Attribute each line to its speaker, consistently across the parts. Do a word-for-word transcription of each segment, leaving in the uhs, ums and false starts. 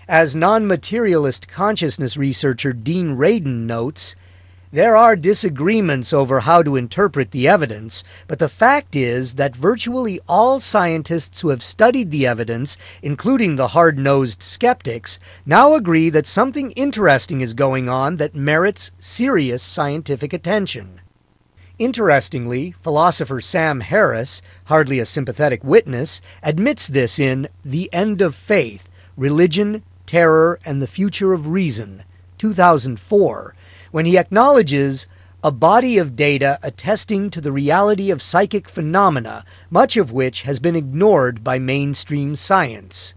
Speaker 1: As non-materialist consciousness researcher Dean Radin notes, there are disagreements over how to interpret the evidence, but the fact is that virtually all scientists who have studied the evidence, including the hard-nosed skeptics, now agree that something interesting is going on that merits serious scientific attention. Interestingly, philosopher Sam Harris, hardly a sympathetic witness, admits this in The End of Faith, Religion, Terror, and the Future of Reason, two thousand four, when he acknowledges a body of data attesting to the reality of psychic phenomena, much of which has been ignored by mainstream science.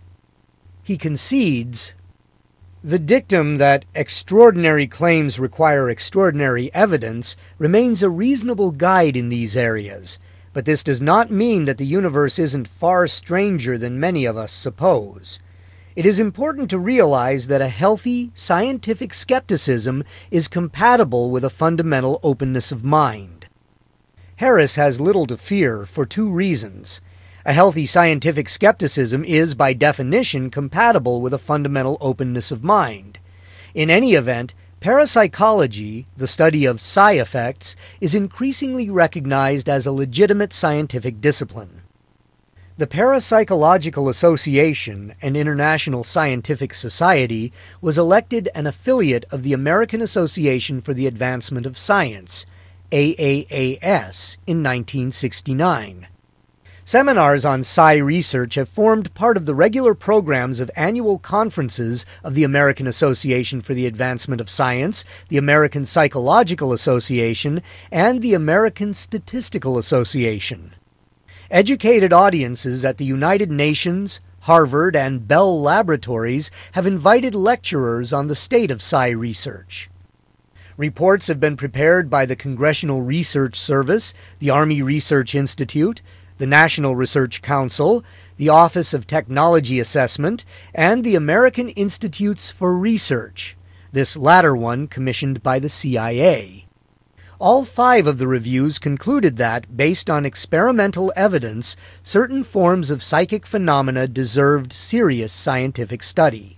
Speaker 1: He concedes, "The dictum that extraordinary claims require extraordinary evidence remains a reasonable guide in these areas, but this does not mean that the universe isn't far stranger than many of us suppose. It is important to realize that a healthy, scientific skepticism is compatible with a fundamental openness of mind." Harris has little to fear for two reasons. A healthy scientific skepticism is, by definition, compatible with a fundamental openness of mind. In any event, parapsychology, the study of psi effects, is increasingly recognized as a legitimate scientific discipline. The Parapsychological Association, an international scientific society, was elected an affiliate of the American Association for the Advancement of Science, A A A S, in nineteen sixty-nine. Seminars on psi research have formed part of the regular programs of annual conferences of the American Association for the Advancement of Science, the American Psychological Association, and the American Statistical Association. Educated audiences at the United Nations, Harvard, and Bell Laboratories have invited lecturers on the state of psi research. Reports have been prepared by the Congressional Research Service, the Army Research Institute, the National Research Council, the Office of Technology Assessment, and the American Institutes for Research, this latter one commissioned by the C I A. All five of the reviews concluded that, based on experimental evidence, certain forms of psychic phenomena deserved serious scientific study.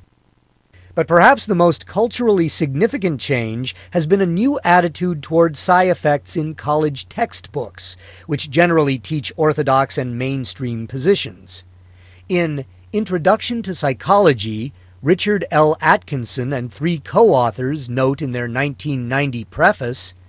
Speaker 1: But perhaps the most culturally significant change has been a new attitude toward psi effects in college textbooks, which generally teach orthodox and mainstream positions. In Introduction to Psychology, Richard L. Atkinson and three co-authors note in their nineteen ninety preface,